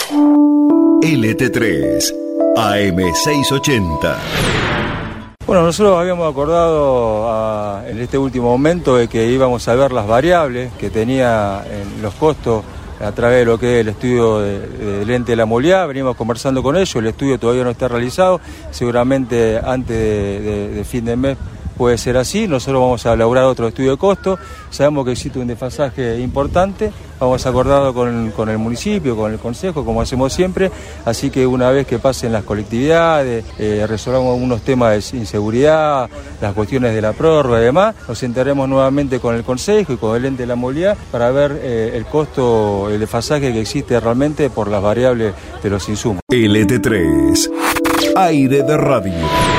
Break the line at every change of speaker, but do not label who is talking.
LT3 AM680.
Bueno, nosotros habíamos acordado en este último momento de que íbamos a ver las variables que tenía en los costos a través de lo que es el estudio del ente de la movilidad. Venimos conversando con ellos, el estudio todavía no está realizado, seguramente antes de fin de mes puede ser así. Nosotros vamos a elaborar otro estudio de costo, sabemos que existe un desfasaje importante, vamos a acordarlo con el municipio, con el consejo, como hacemos siempre, así que una vez que pasen las colectividades, resolvamos algunos temas de inseguridad, las cuestiones de la prórroga y demás, nos sentaremos nuevamente con el consejo y con el ente de la movilidad para ver el costo, el desfasaje que existe realmente por las variables de los insumos.
LT3, aire de radio.